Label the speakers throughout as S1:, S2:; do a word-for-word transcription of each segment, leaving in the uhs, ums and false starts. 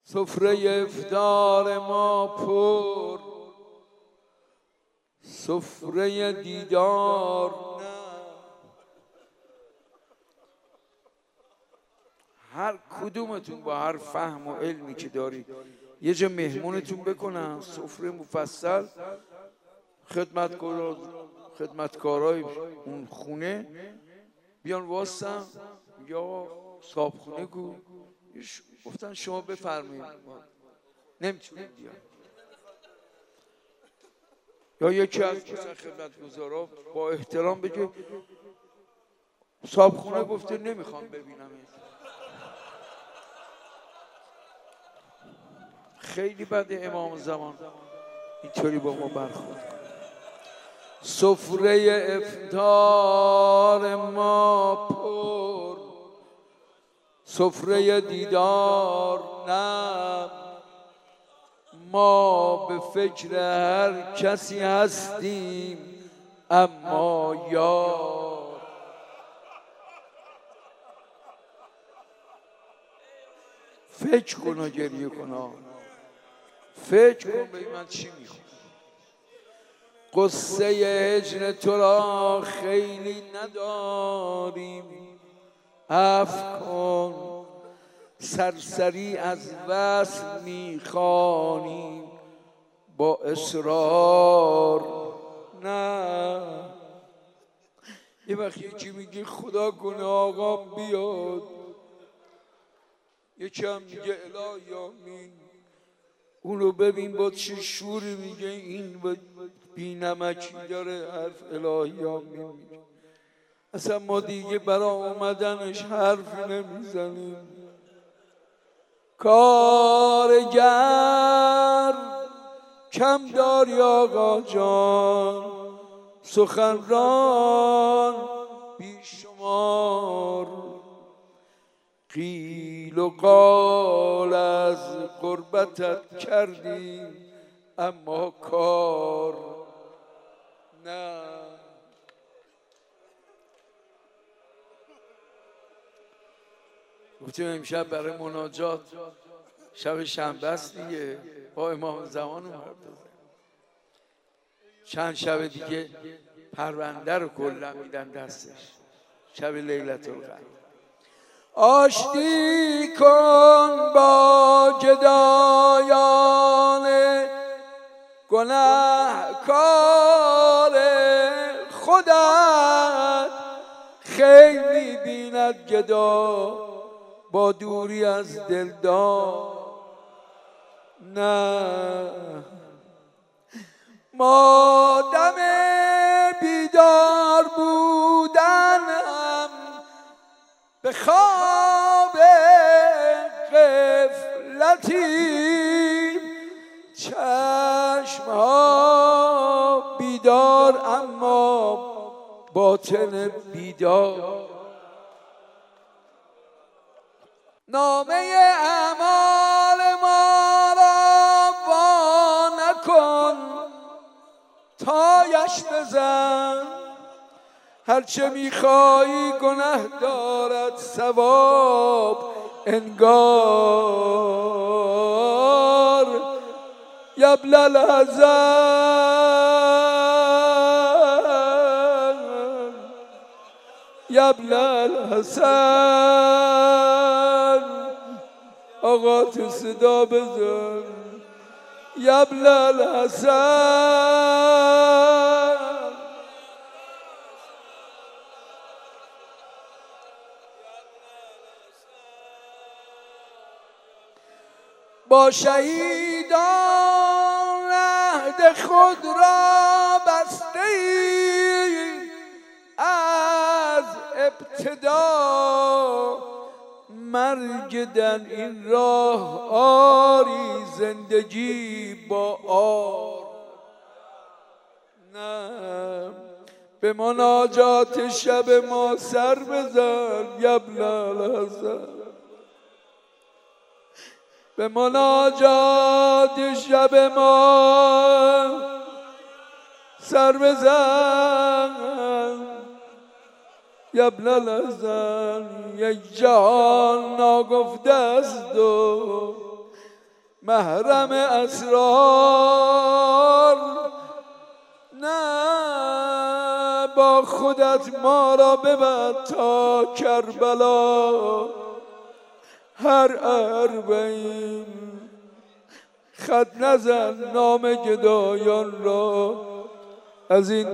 S1: سفره افطار ما پر، سفره دیدار نه. هر کدومتون با هر فهم و علمی که دارید یه جا مهمونتون بکنن، سفره مفصل، خدمتکارا خدمتکارای اون خونه بیان واسن یا صاحبخونه گو گفتن شما بفرمایید، نمیتونیم بیان. یا یکی از مثلا خدمتگزارا با احترام بگه صاحبخونه گفته نمیخوام ببینم. خیلی بده امام زمان اینطوری با ما برخورد. سفره افطار ما پر، سفره دیدار نه. ما به فکر هر کسی هستیم اما یار. فکر کن و گریه کن، فکر کن به من چی میخوام. قصه هجر تو را خیلی نداریم، عفو کن سرسری از وصل میخوانیم با اصرار نه. یه وقت یکی میگه خدا کنه آقا بیاد، یکی هم میگه الهی آمین. اونو ببین با چه شوری میگه این بی نمکی داره حرف الهی آمین میگه. اصلا ما دیگه برا اومدنش حرفی نمیزنیم. کارگر کم داری آقا جان، سخنران بیشمار. قیل و قال از قربتت کردیم اما کار نه. گفتیم امشب برای مناجات شب شنبه است دیگه، با امام زمان اومد. چند شب دیگه پرونده رو کلا میدن دستش، شب لیلت القدر. آشتی کن با گدایان گنهکار خودت، خیلی بیند گدا با دوری از دلدار نه. ما دم بیدار بودنم به خواب غفلتی، چشمها بیدار اما باطن بیدار. نامه اعمال ما را وا نکن، تایش بزن. هرچه میخوایی گناه دارد ثواب انگار. یبل الحسن یبل الحسن، آقا تو صدا بزن. یبل الحسن با شهیدان عهد خود را بسته ای از ابتدا. مرگ در این راه آری، زندگی با آر نه. به مناجات شب ما سر بزن یبل الحسن، به مناجات شب ما سر بزن یبل الحسن. یک جهان ناگفته است و محرم اسرار، نه با خودت ما را ببر تا کربلا. هر اربعین خط نزن نام گدایان را از این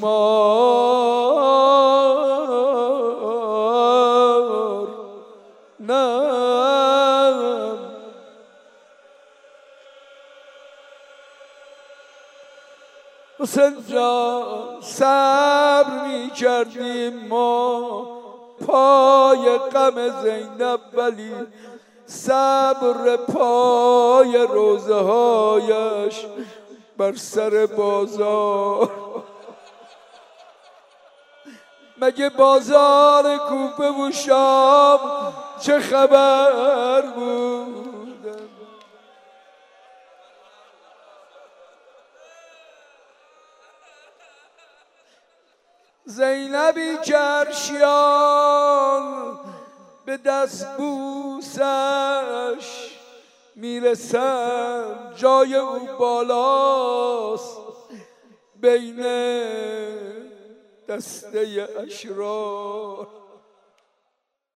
S1: تومار. نه حسین جان صبر می کردیم ما پای غم زینب، ولی صبر پای روزه هایش بر سر بازار. مگه بازار کوفه و شام چه خبر بود؟ زینبی که عرشیان به دست بوسش میرسم، جای او بالاست بین دسته اشرار.